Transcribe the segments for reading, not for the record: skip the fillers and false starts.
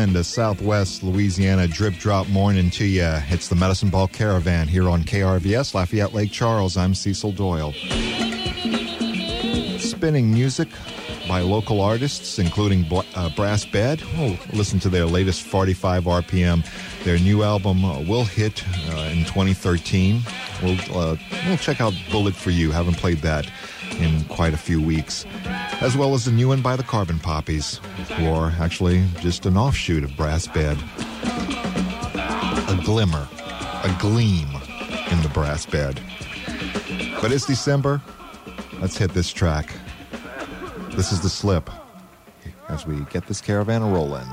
weekend, a Southwest Louisiana drip-drop morning to you. It's the Medicine Ball Caravan here on KRVS, Lafayette Lake Charles. I'm Cecil Doyle. Spinning music by local artists, including Brass Bed. We'll listen to their latest 45 RPM. Their new album will hit in 2013. We'll check out Bullet for You. Haven't played that in quite a few weeks. As well as the new one by the Carbon Poppies, who are actually just an offshoot of Brass Bed. A glimmer, a gleam in the Brass Bed. But it's December. Let's hit this track. This is The Slip, as we get this caravan a-rolling.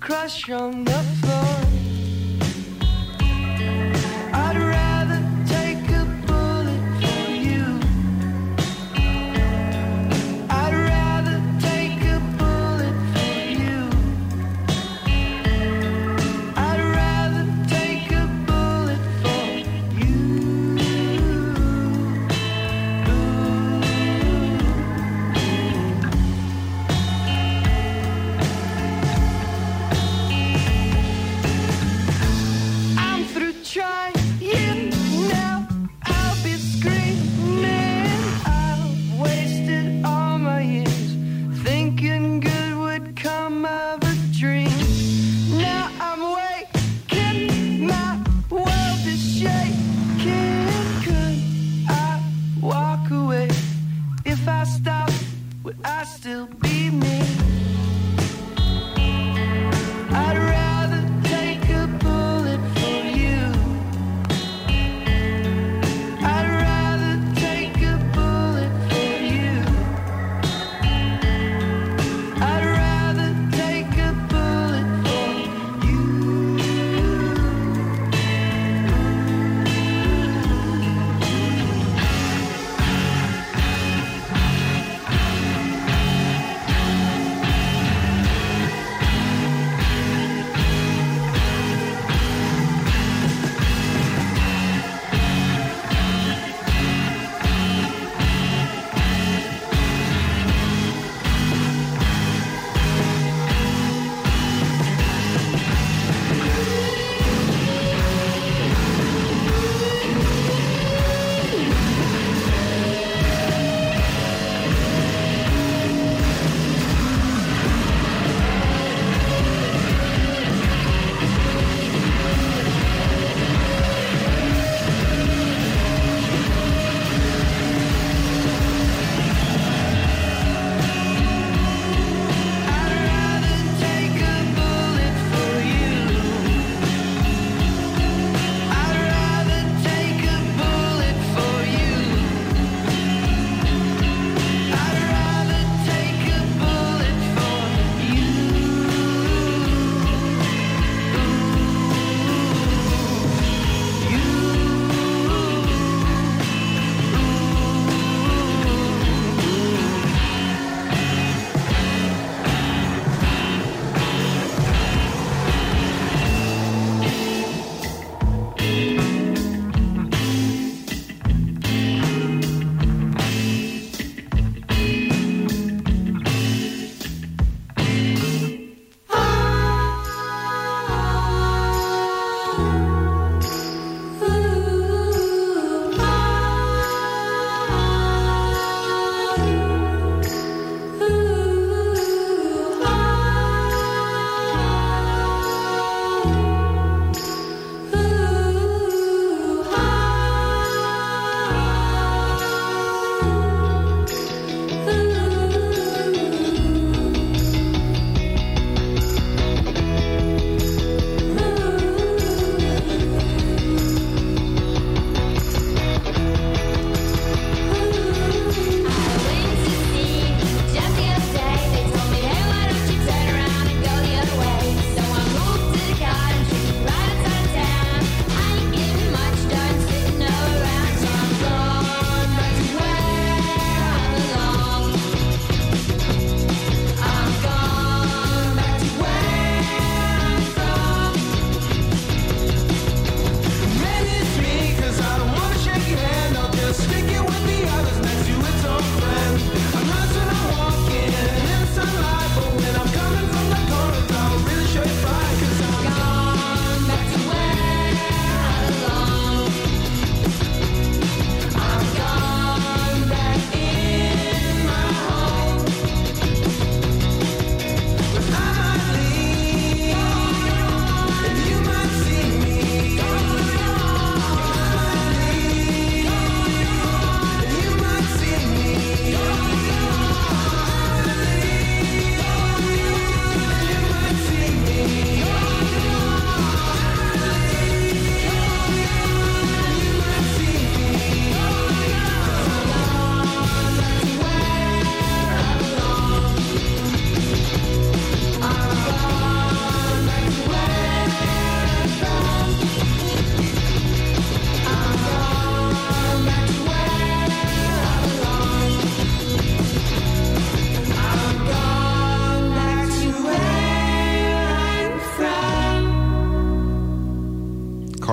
crush on the floor. I'd rather take a bullet for you. I'd rather take a bullet for you. I'd rather take a bullet for you.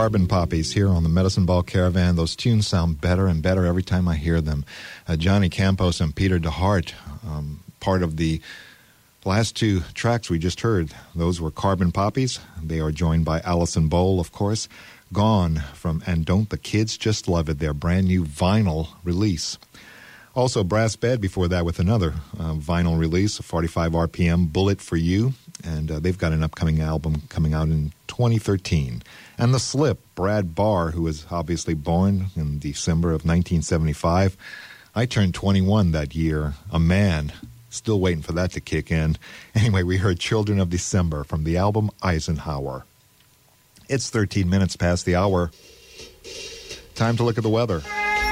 Carbon Poppies here on the Medicine Ball Caravan. Those tunes sound better and better every time I hear them. Johnny Campos and Peter DeHart, part of the last two tracks we just heard. Those were Carbon Poppies. They are joined by Allison Bowl, of course. Gone from And Don't the Kids Just Love It, their brand new vinyl release. Also, Brass Bed before that with another vinyl release, a 45 RPM, Bullet for You. And they've got an upcoming album coming out in 2013. And The Slip, Brad Barr, who was obviously born in December of 1975. I turned 21 that year, a man. Still waiting for that to kick in. Anyway, we heard Children of December from the album Eisenhower. It's 13 minutes past the hour. Time to look at the weather.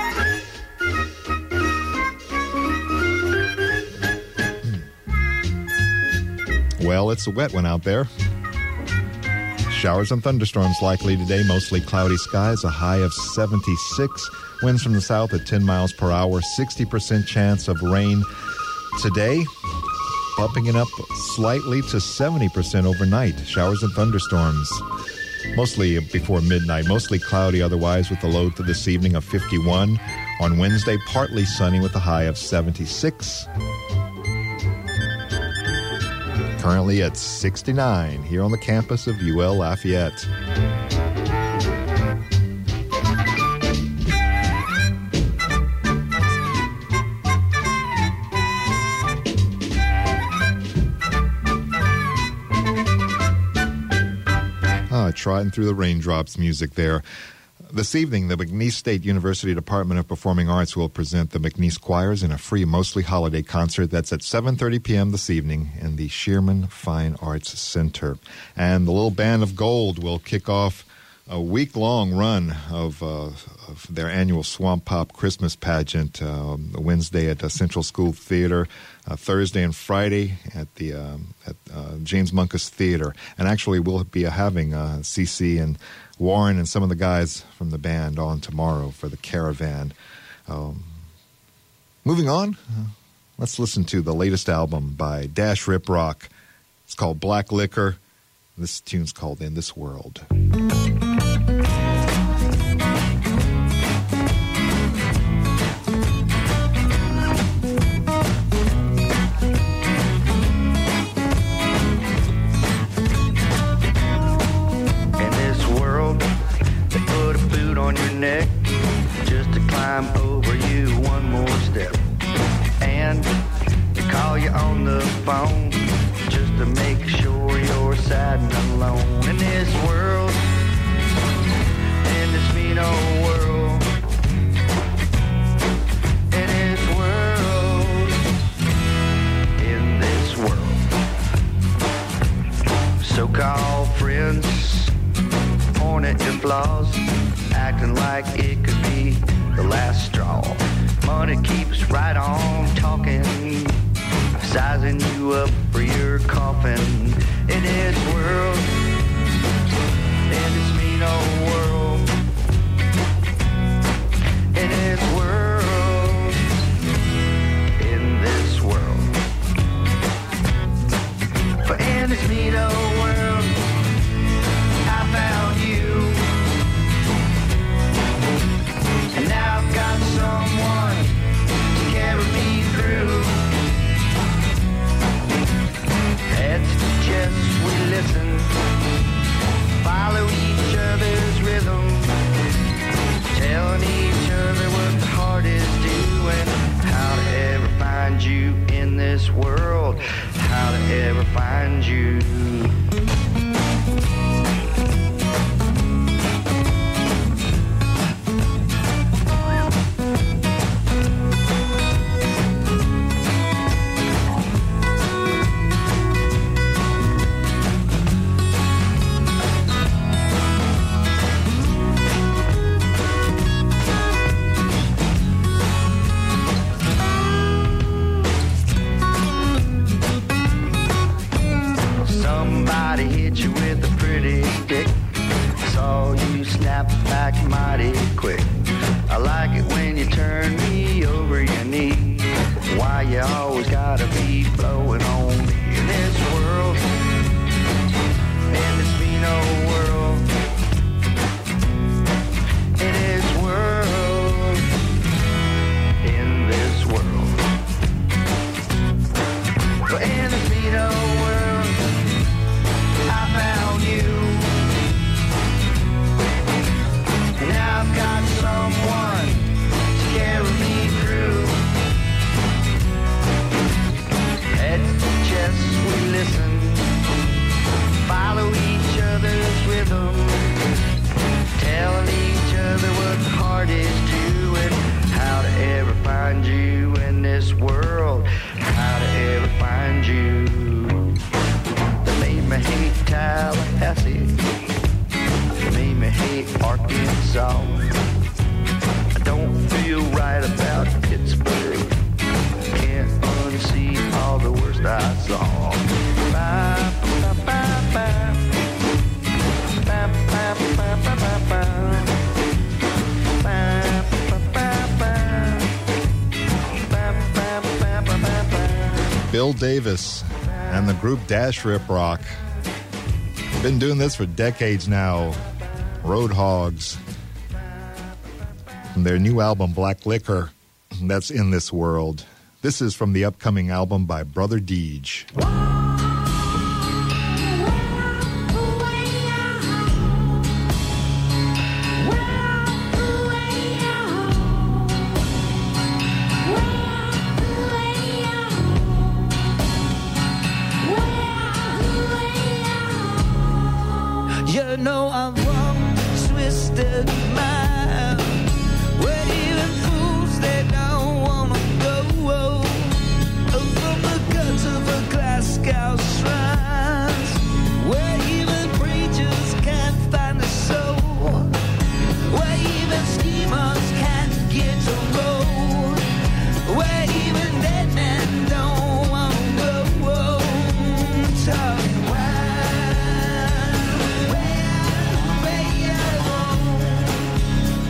Well, it's a wet one out there. Showers and thunderstorms likely today, mostly cloudy skies, a high of 76. Winds from the south at 10 miles per hour, 60% chance of rain today, bumping it up slightly to 70% overnight. Showers and thunderstorms, mostly before midnight, mostly cloudy otherwise with a low to this evening of 51. On Wednesday, partly sunny with a high of 76. Currently at 69 here on the campus of UL Lafayette. Trotting through the raindrops music there. This evening, the McNeese State University Department of Performing Arts will present the McNeese Choirs in a free, mostly holiday concert. That's at 7:30 p.m. this evening in the Shearman Fine Arts Center. And the Little Band of Gold will kick off a week-long run of their annual Swamp Pop Christmas pageant, Wednesday at Central School Theater, Thursday and Friday at James Munkus Theater. And actually, we'll be having CC and Warren and some of the guys from the band on tomorrow for the Caravan. Moving on, let's listen to the latest album by Dash Rip Rock. It's called Black Liquor. This tune's called In This World. On your neck just to climb over you one more step, and they call you on the phone just to make sure you're sad and alone in this world, in this mean old world, in this world, in this world. So-called friends point at your flaws, acting like it could be the last straw. Money keeps right on talking, sizing you up for your coffin. In this world, in this mean old world, in this world, in this world. For in this mean old world, I found you. And now I've got someone to carry me through. Heads to chests we listen, follow each other's rhythm, telling each other what the heart is doing, how to ever find you in this world, how to ever find you. Back mighty quick. I like it when you turn me over your knee. Why you always gotta be blowing on me in this world, in this mean old world, rhythm, telling each other what the heart is doing, how to ever find you in this world, how to ever find you. They made me hate Tallahassee, they made me hate Arkansas. I don't feel right about Pittsburgh, can't unsee all the worst I saw. Bye, bye, bye, bye. Bye, bye, bye, bye, bye, bye. Bye, bye, bye, bye. Bye, bye, bye, bye, bye. Bill Davis and the group Dash Rip Rock. Been doing this for decades now. Road Hogs. From their new album, Black Liquor, that's In This World. This is from the upcoming album by Brother Deej. You know I've walked twisted miles where even fools they don't wanna go. From the guts of a Glasgow shrines where even preachers can't find a soul, where even schemers can't get a roll, where even dead men don't wanna go. Talk wild,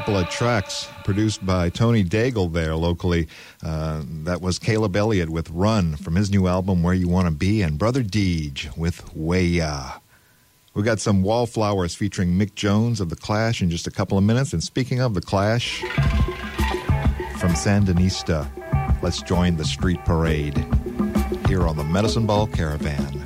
couple of tracks produced by Tony Daigle there locally. That was Caleb Elliott with Run from his new album Where You Want to Be, and Brother Deej with Way Ya. We got some Wallflowers featuring Mick Jones of The Clash in just a couple of minutes. And speaking of The Clash, from Sandinista, let's join the street parade here on the Medicine Ball Caravan.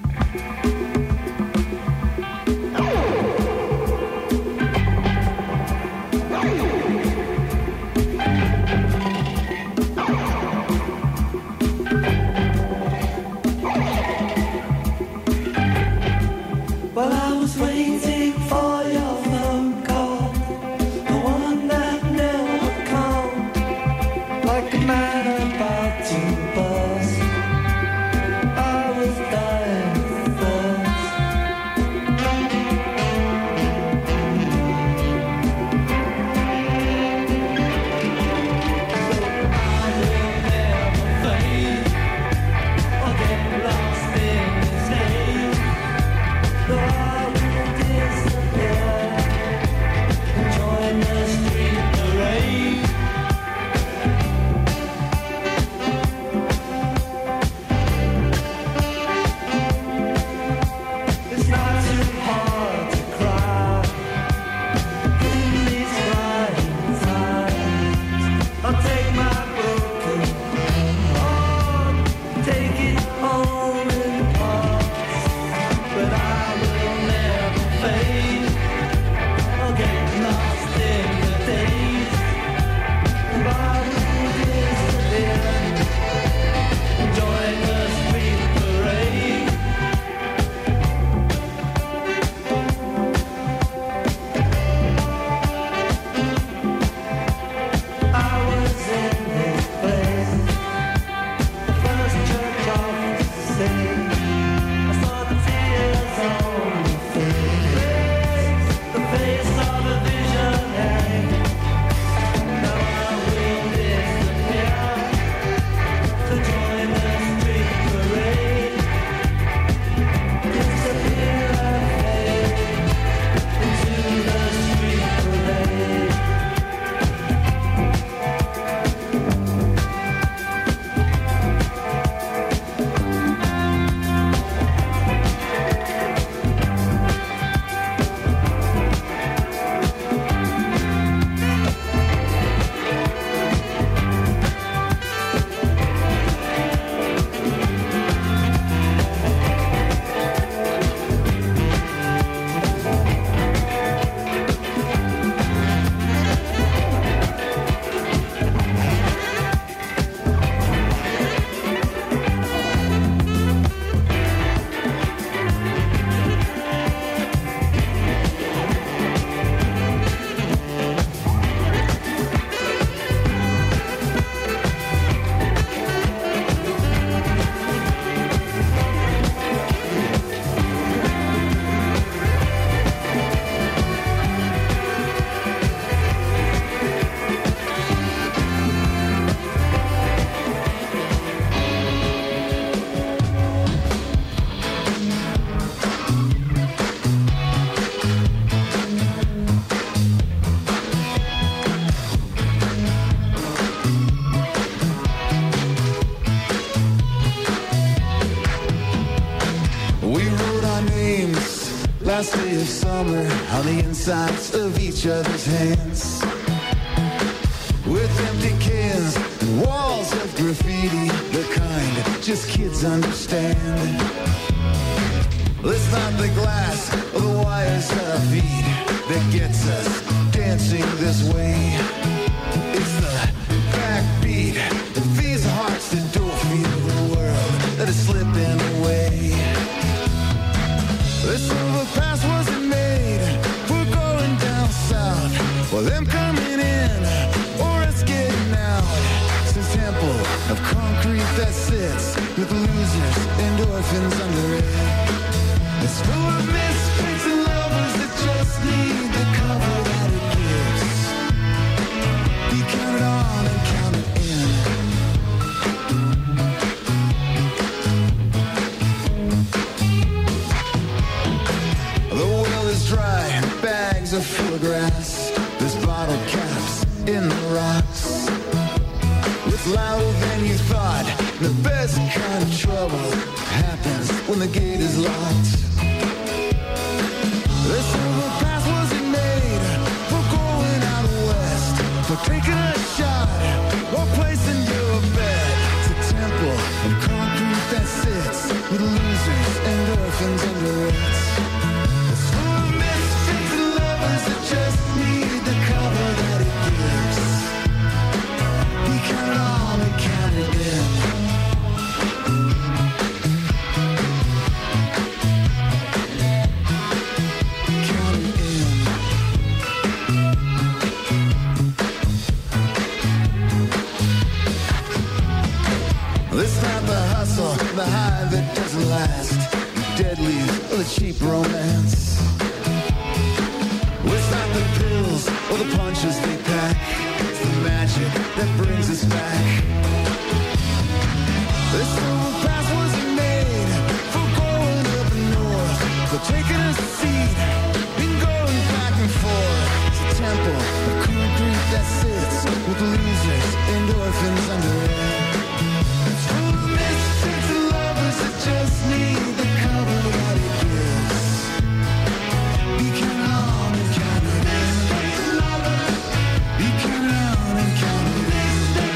Last day of summer on the insides of each other's hands, with empty cans and walls of graffiti, the kind just kids understand. It's not the glass or the wires of feet that gets us dancing this way. It's the backbeat that feeds the hearts that don't feel the world that is slipping away. This overpass wasn't made for going down south, or them coming in, or us getting out. It's a temple of concrete that sits with losers and orphans under it. It's full of misfits and lovers that just need the cover that it gives. Be counted on and counted in. The well is dry, bags are full of grass. There's bottle caps for taking a shot or placing your bet. It's a temple of concrete that sits with losers and orphans under it. It's full of misfits and lovers that just need the cover that it gives. We count it all and count it in. This not the hustle, the high that doesn't last, the deadlies or the cheap romance. It's not the pills or the punches they pack, it's the magic that brings us back. This old path wasn't made for going up north, for taking a seat and going back and forth. It's a temple of concrete that sits with losers and orphans under it. Just need the cover that it gives. We count on and count it in. We count it on and count it in.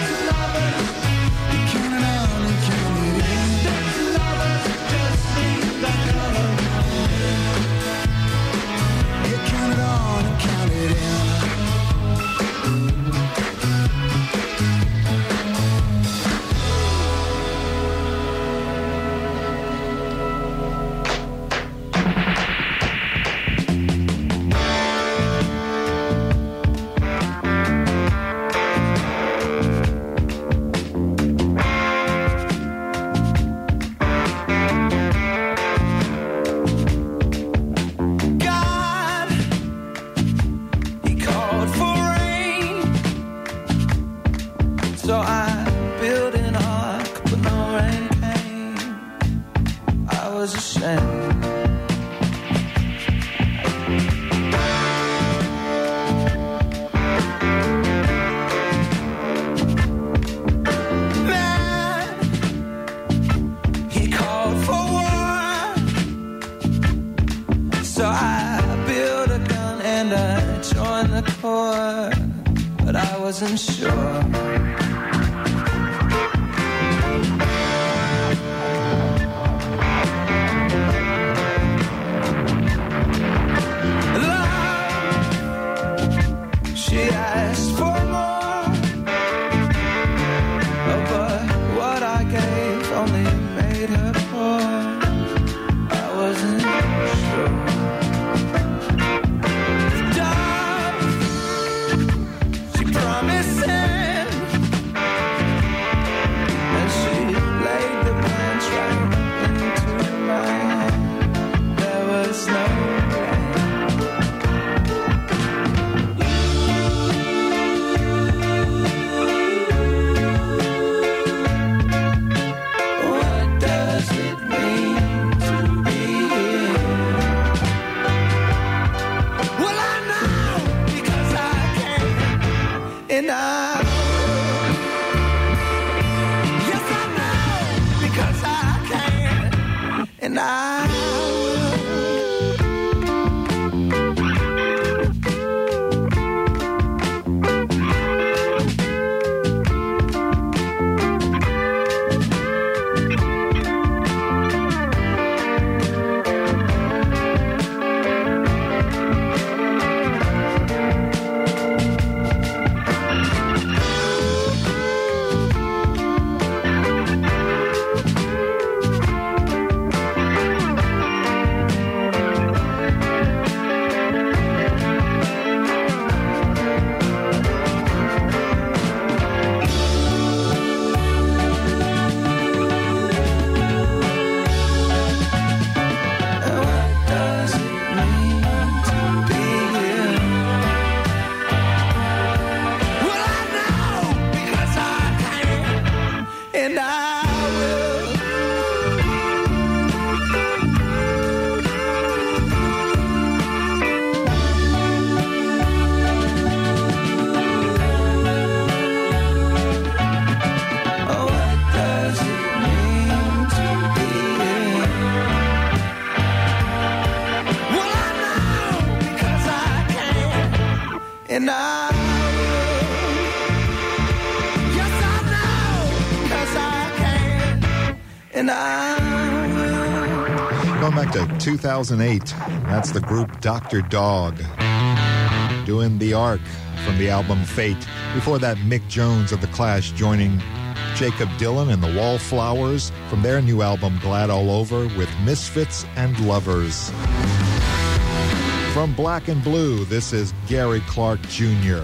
We count it on and count it in. Just need the cover. You count it on and count it in. and I will. Going back to 2008, that's the group Dr. Dog doing The Ark from the album Fate. Before that, Mick Jones of The Clash joining Jacob Dylan and the Wallflowers from their new album Glad All Over with Misfits and Lovers. From Black and Blue, this is Gary Clark Jr.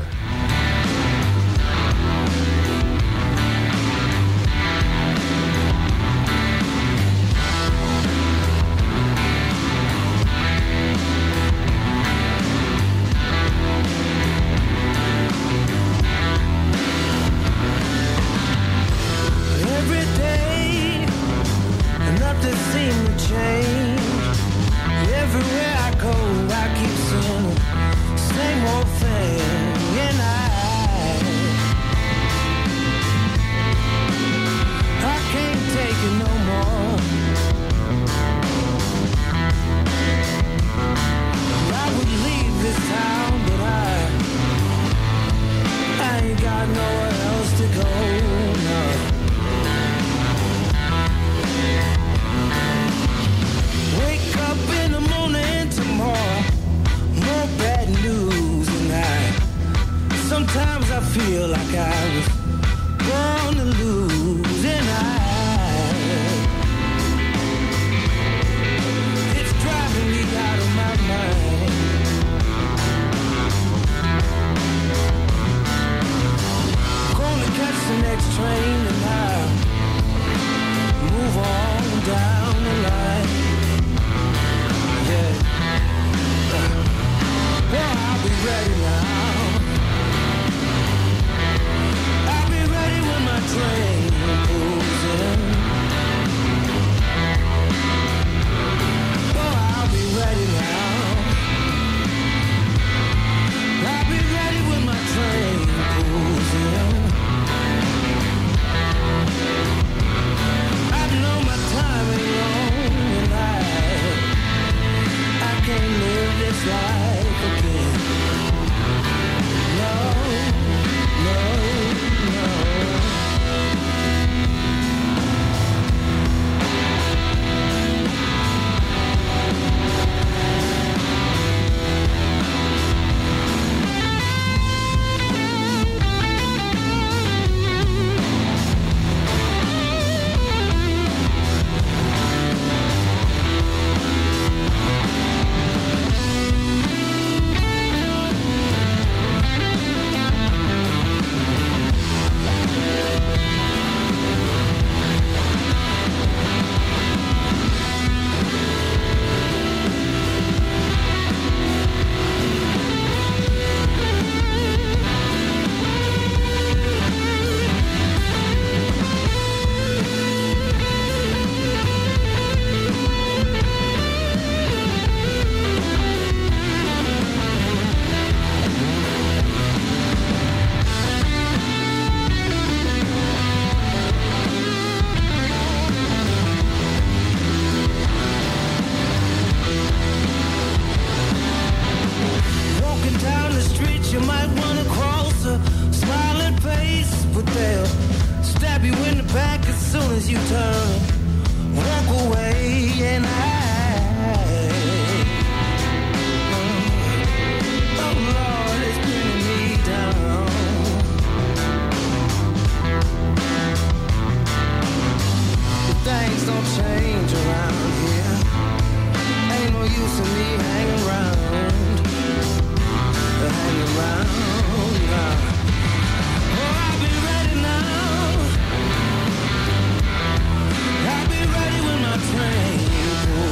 I'll be ready when my train pulls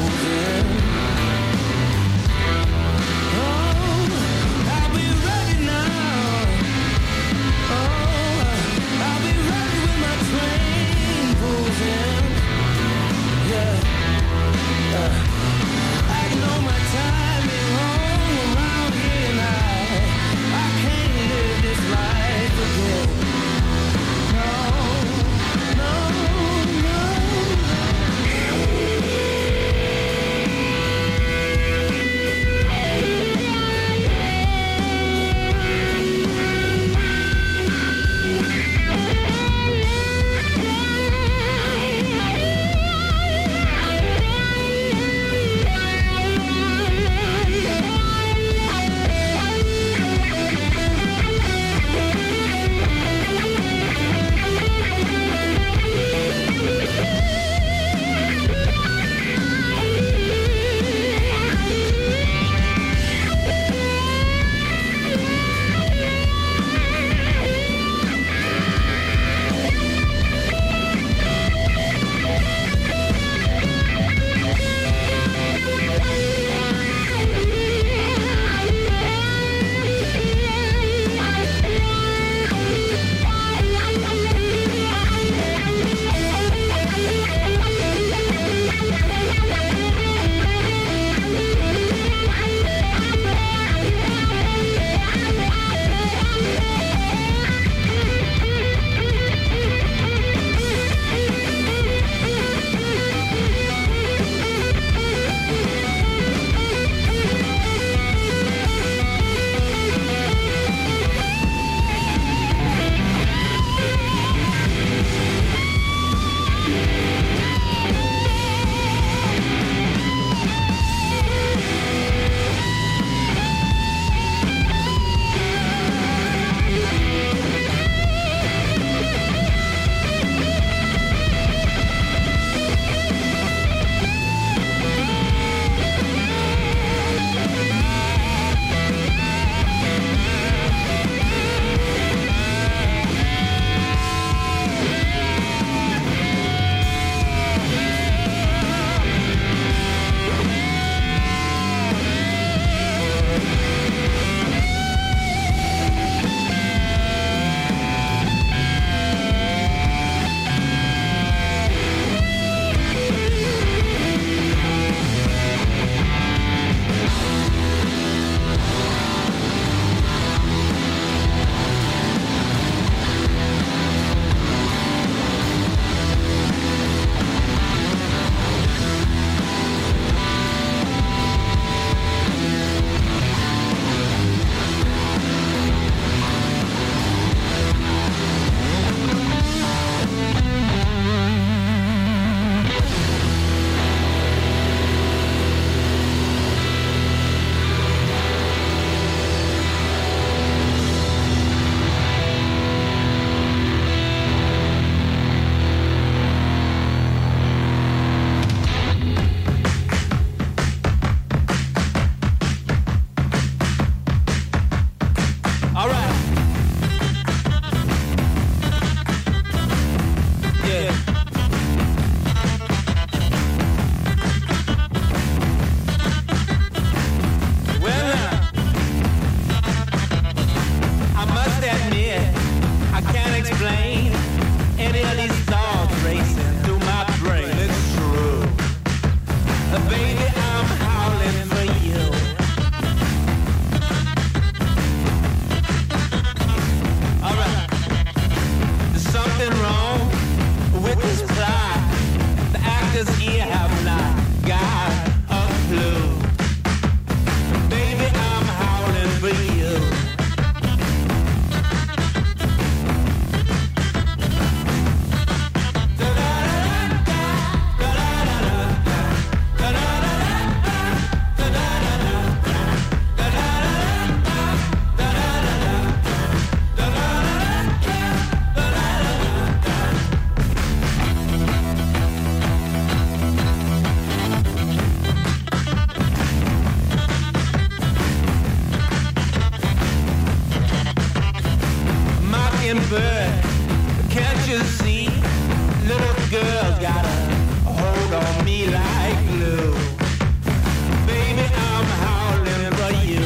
good. Can't you see? Little girl's got a hold on me like glue. Baby, I'm howling for you.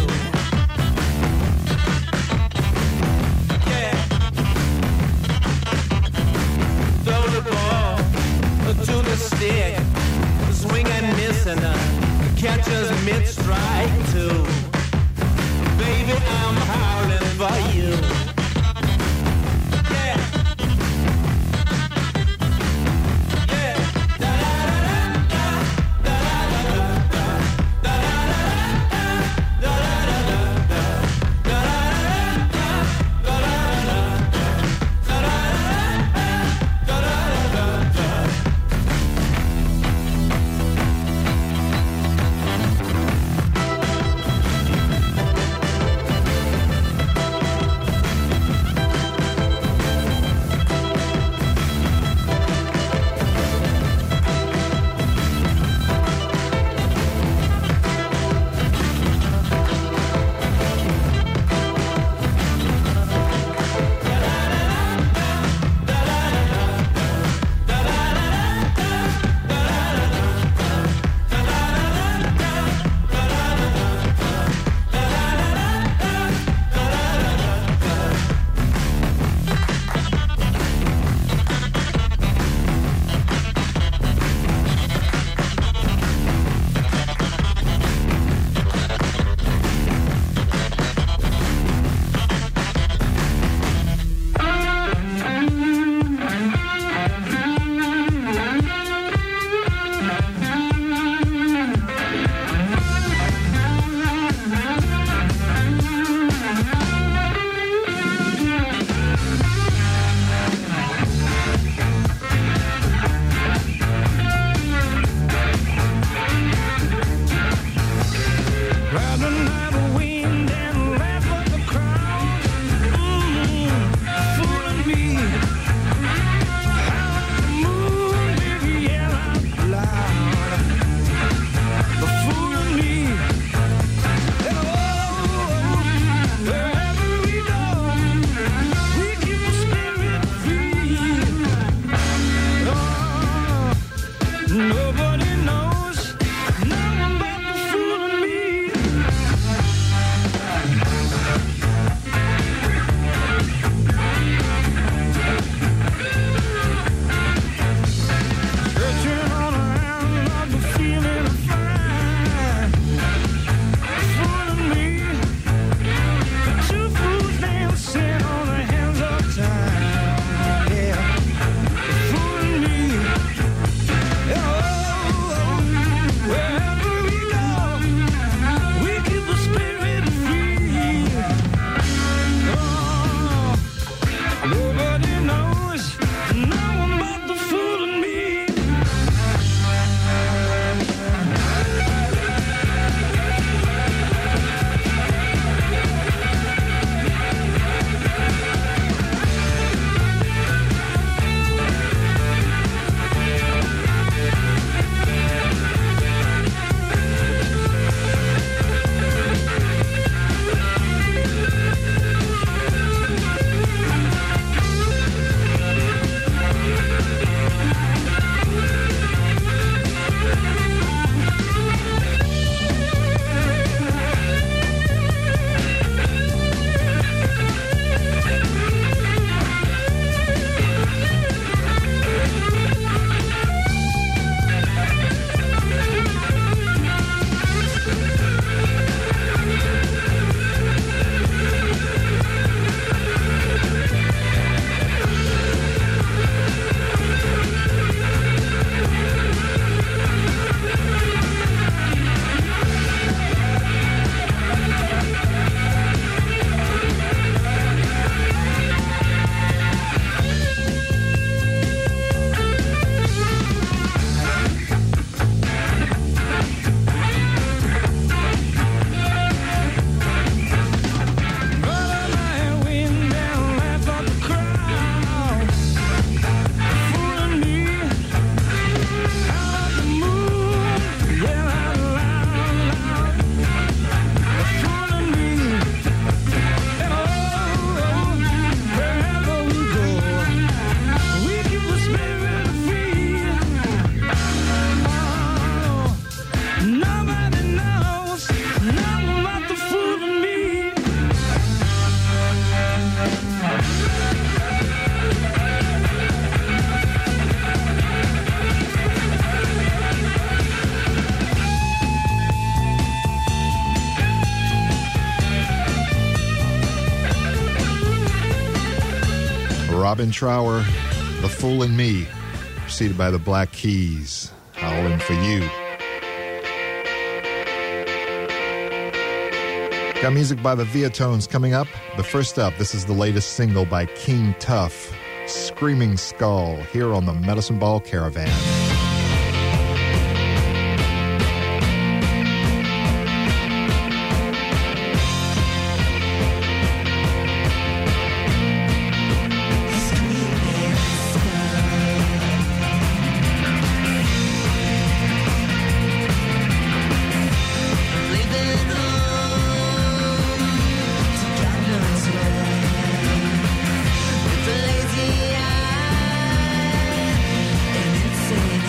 Yeah. Throw the ball to the stick. Swing and miss and catch us mid-strike too. Baby, I'm howling for you. Yeah. Yeah. Da-da-da-da-da. Da-da-da-da-da. Da-da-da-da-da. Da-da-da-da-da. Da-da-da-da-da. Da-da-da-da-da. Robin Trower, The Fool in Me, preceded by the Black Keys, Howling for You. Got music by the Viatones coming up, but first up, this is the latest single by King Tuff, Screaming Skull, here on the Medicine Ball Caravan. Lazy eye and insane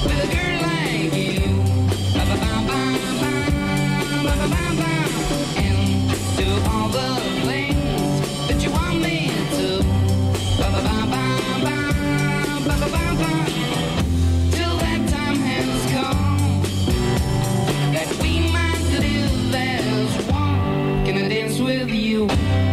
with a girl like you. And do all the things that you want me to. Till that time has come that we might live as one. Can I dance with you?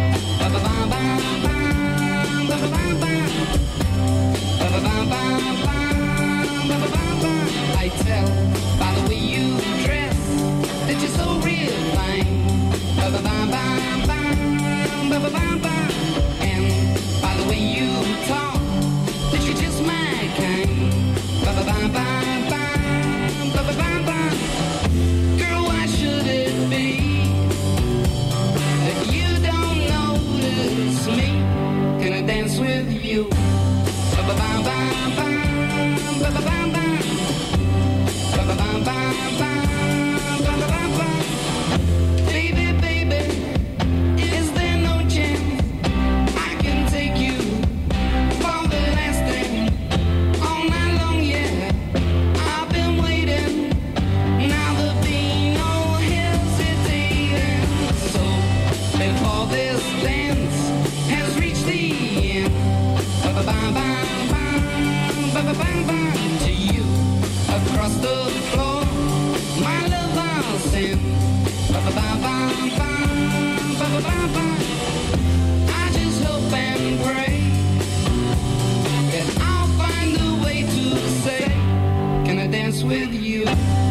I tell by the way you dress that you're so real fine. And by the way you talk that you're just my kind. Girl, why should it be that you don't notice me? Can I dance with you? Baby, baby, is there no chance I can take you for the last thing all night long? Yeah, I've been waiting. Now there'll be no hesitating. So before this dance has reached the end, to you across the floor, my love I'll send. I just hope and pray that I'll find a way to say, can I dance with you?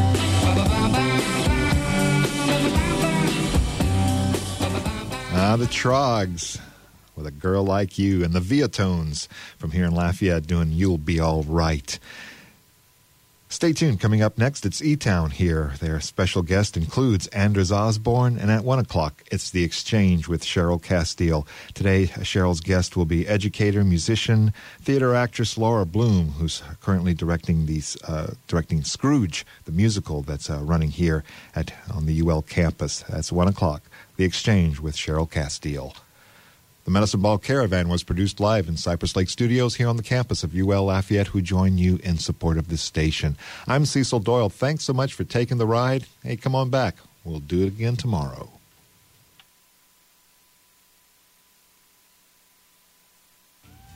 The Trogs with A Girl Like You, and the Viatones from here in Lafayette doing You'll Be All Right. Stay tuned. Coming up next, it's E-Town here. Their special guest includes Anders Osborne, and at 1 o'clock, it's The Exchange with Cheryl Castile. Today, Cheryl's guest will be educator, musician, theater actress Laura Bloom, who's currently directing Scrooge, the musical that's running here on the UL campus. That's 1 o'clock. The Exchange with Cheryl Castile. The Medicine Ball Caravan was produced live in Cypress Lake Studios here on the campus of UL Lafayette, who join you in support of this station. I'm Cecil Doyle. Thanks so much for taking the ride. Hey, come on back. We'll do it again tomorrow.